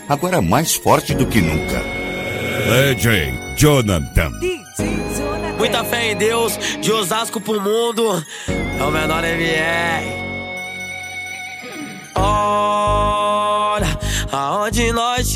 agora mais forte do que nunca. DJ Jonathan. Muita fé em Deus, de Osasco pro mundo, é o menor MR. Olha aonde nós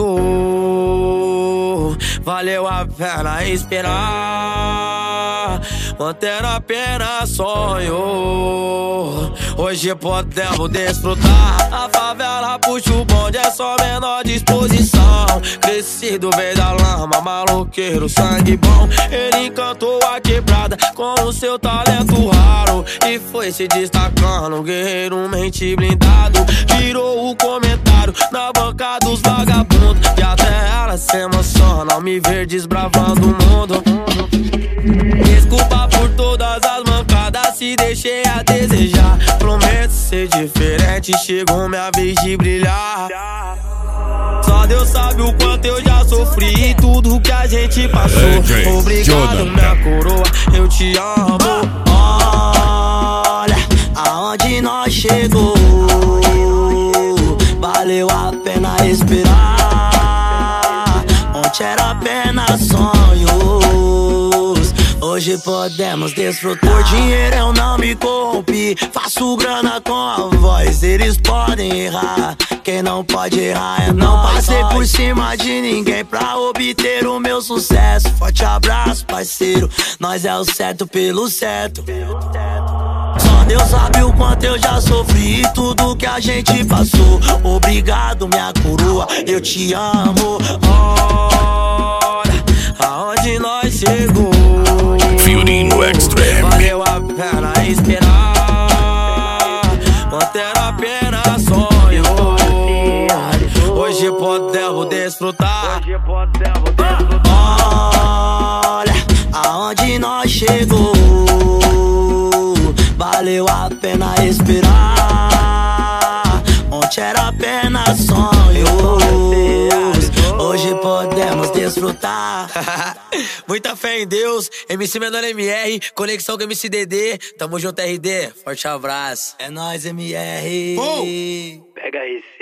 chegou, valeu a pena esperar, mantendo apenas sonho. Hoje podemos desfrutar, a favela puxa o bonde, é só menor disposição. Crescido veio da lama, maloqueiro, sangue bom. Ele encantou a quebrada com o seu talento raro e foi se destacando, guerreiro mente blindado. Virou o comentário na banca dos vagabundos, e até ela se emociona ao me ver desbravando o mundo. Desculpa por todas as mancadas, se deixei a desejar. Prometo ser diferente, chegou minha vez de brilhar. Só Deus sabe o quanto eu já sofri e tudo que a gente passou. Obrigado, minha coroa, eu te amo. Olha aonde nós chegou, valeu a pena esperar. Ontem era apenas sonhos, hoje podemos desfrutar. Por dinheiro eu não me corrompi, faço grana com a voz. Eles podem errar, quem não pode errar é nós. Não passei por cima de ninguém pra obter o meu sucesso. Forte abraço, parceiro, nós é o certo pelo certo. Só Deus sabe o quanto eu já sofri e tudo que a gente passou. Obrigado, minha coroa, eu te amo. Olha aonde nós chegou, Fiorino Extreme. valeu a pena esperar, manter apenas sonho. Hoje podemos desfrutar. Olha aonde nós chegou, valeu a pena esperar. Ontem era apenas sonhos, hoje podemos desfrutar. Muita fé em Deus, MC Menor MR, conexão com MC DD. Tamo junto, RD, forte abraço. É nóis, MR. Pega esse.